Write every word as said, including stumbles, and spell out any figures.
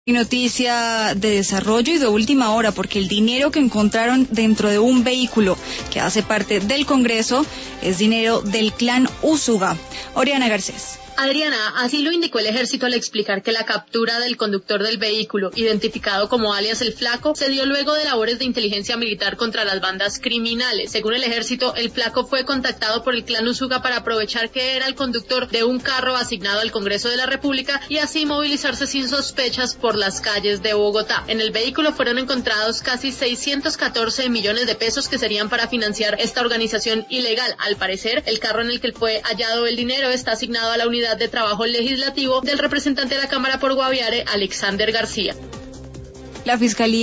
Y noticia de desarrollo y de última hora, porque el dinero que encontraron dentro de un vehículo que hace parte del Congreso es dinero del clan Úsuga. Oriana Garcés. Adriana, así lo indicó el ejército al explicar que la captura del conductor del vehículo, identificado como alias El Flaco, se dio luego de labores de inteligencia militar contra las bandas criminales. Según el ejército, El Flaco fue contactado por el clan Úsuga para aprovechar que era el conductor de un carro asignado al Congreso de la República y así movilizarse sin sospechas por las calles de Bogotá. En el vehículo fueron encontrados casi seiscientos catorce millones de pesos que serían para financiar esta organización ilegal. Al parecer, el carro en el que fue hallado el dinero está asignado a la unidad de trabajo legislativo del representante de la Cámara por Guaviare, Alexander García. La Fiscalía